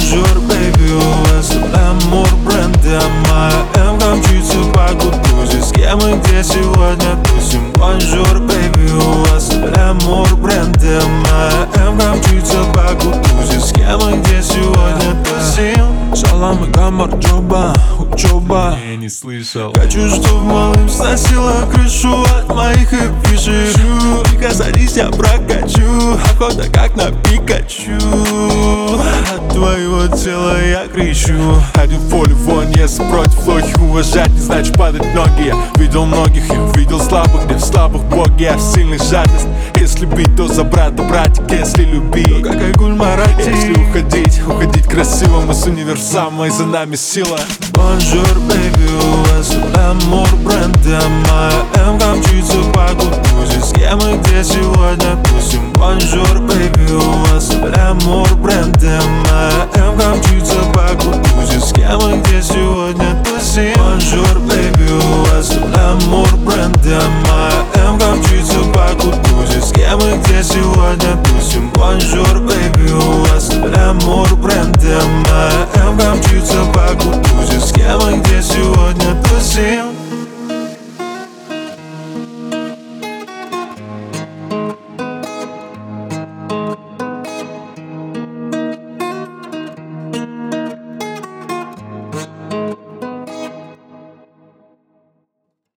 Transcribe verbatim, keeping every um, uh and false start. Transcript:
Бонжур, бэйби, у вас амур бренда. Моя М-ка мчится по Кутузе. С кем и где сегодня тусим? Бонжур, бэйби, у вас амур бренда. Моя М-ка мчится по Кутузе. С кем и где сегодня тусим? Салам и гамар, джоба, учеба. Я не слышал. Хочу, чтоб малым сносила крышу от моих эпишек. Тихо садись, я прокачу. Охота как на Пикачу. От твоего тела я кричу. Один в поле вон, если против лохих уважать не значит падать ноги. Я видел многих, я видел слабых, где в слабых боги, а в сильных жадность. Если бить, то за брата, братик, если любить, то как Айгуль Марати. Если уходить, уходить красиво, мы с универсама и за нами сила. Бонжур, бэйби, у вас амур бренда. Моя М-ка мчится по Кутузе. С кем и где сегодня тусим? Бонжур, бэйби, у вас амур бренда. Моя М-ка мчится по Кутузе. С кем и где сегодня тусим? Бонжур, бэйби, у вас амур бренда. Моя М-ка мчится по Кутузе. С кем и где сегодня тусим? Бонжур, бэйби, у вас амур бренда. Моя М-ка мчится по Кутузе. С кем и где сегодня тусим?